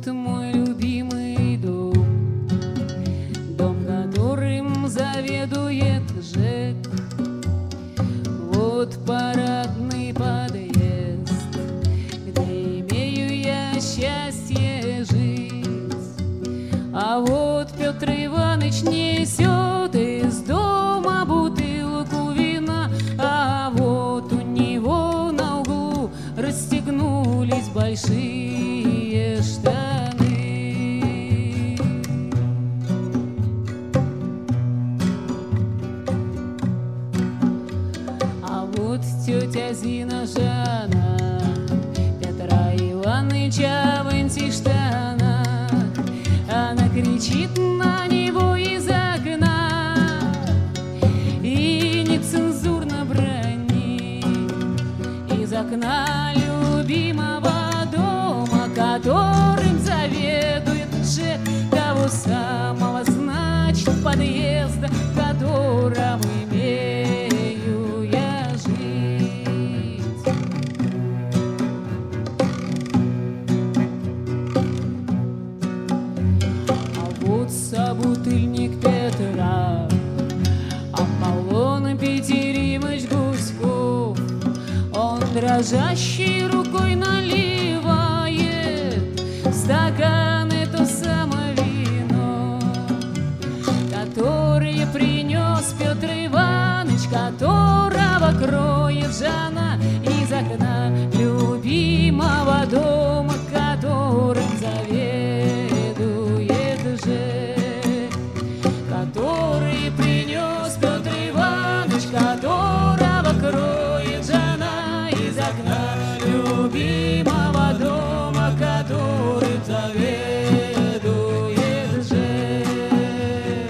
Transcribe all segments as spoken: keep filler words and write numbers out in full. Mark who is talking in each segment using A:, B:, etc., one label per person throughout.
A: вот мой любимый дом, дом, которым заведует Жек. Вот парадный подъезд, где имею я счастье жить. А вот Петр Иваныч несет из дома бутылку вина, а вот у него на углу расстегнулись большие штаны. А вот тетя Зина Жана Петра Иваныча в антиштанах, она кричит на него из окна и нецензурно бранит из окна любимого дома, которым заведует Жек, того самого, значит, подъезда, в котором имею я жить. А вот собутыльник Петра, Аполлон Петеримыч Гуськов, он дрожащей рукой наливает в стаканы то самое вино, которое принес Петр Иваныч, которого кроет жена из окна любимого дома, которым заведует Жек, который принес Петр Иваныч, которого кроет жена из окна любимого дома, которым заведует Жек.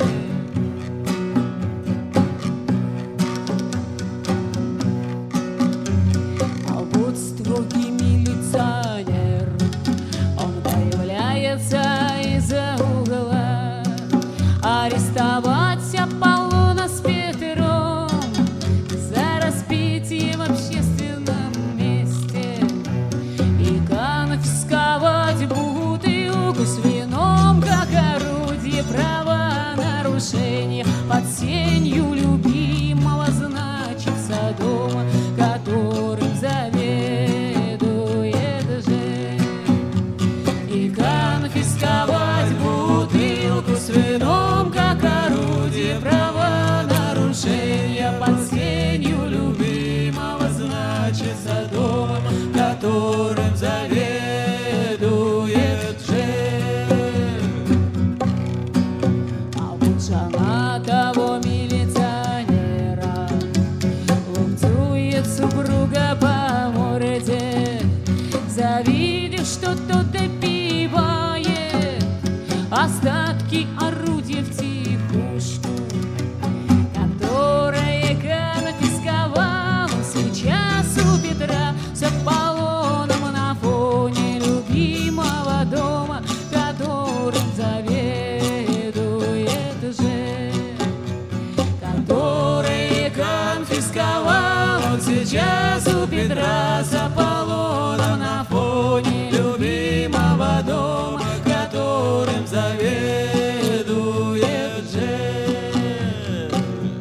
A: А вот строгий милиционер, он появляется из-за угла арестовать Аполлона с Петром за распитие в общественном месте и конфисковать бутылку с вином как орудие правонарушения под сенью любимого, значится, дома, которым заведует Жек, и конфисковать бутылку с вином как орудие правонарушения под сенью любимого, значится, дома, которым заведует Жек. А вот жена того милиционера лупцует супруга по морде, завидев, что тот допивает остатки орудия втихушку, которое конфисковал сейчас у Петра с Аполлоном на фоне любимого дома, которым заведует Жек, который конфисковал он сейчас у Петра с Аполлоном на фоне любимого дома, которым заведует Жек.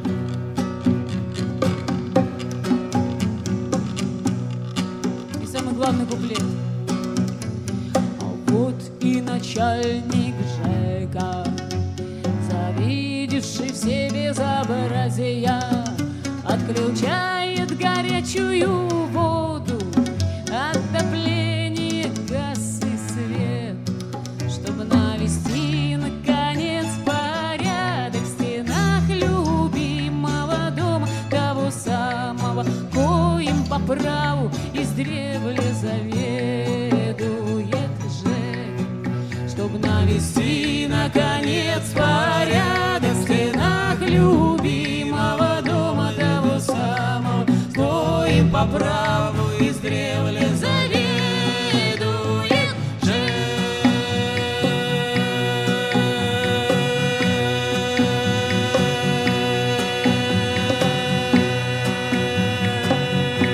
A: И самый главный куплет. А вот и начальник Жека, завидевший все безобразия, отключает горячую воду, отопление, газ и свет, чтобы навести, наконец, порядок в стенах любимого дома, того самого, коим по праву издревле заведует Жек, чтобы навести, наконец, порядок в стенах любимого дома, того самого, коим по праву издревле заведует Жек.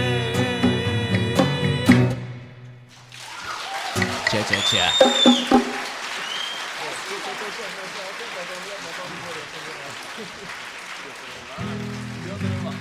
B: Ча-ча-ча. Потом я, потом Боря собираю. Федор, ладно.